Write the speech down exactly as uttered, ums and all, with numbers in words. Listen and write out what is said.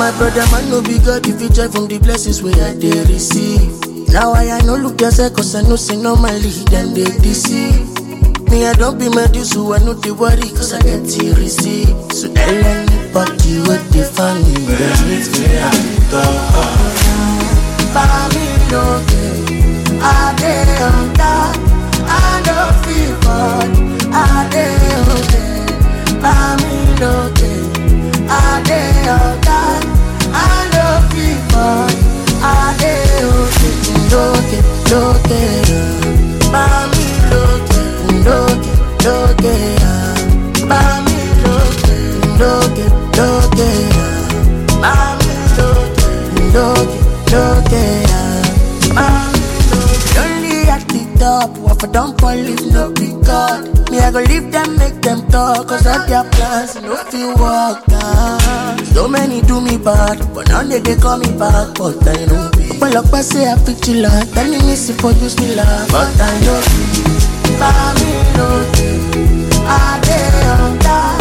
my brother, man, no be God. If you joy from the blessings where I did receive. Now I, I no look yourself, cause I know say normally them they deceive. Me, I don't be mad, so I know they worry, cause I get to receive. So tell anybody what they find me, they meet me at the top. Family, okay, I dey on top. I don't feel good, I dey okay. Family, okay, I dey on top. I don't feel good, I dey okay. Loke, loke, mami loke, loke, loke, mami loke, loke, loke, mami loke, loke, loke, mami loke. Only at the top, what I don't believe no be God. Me I go leave them, make them talk, cause of their plans, no feel walk down. So many do me bad, but now they, they call me back, but I know be. Well, up I say I pick you like, telling me si for use me love, but I know be. Family, okay, I dey on that.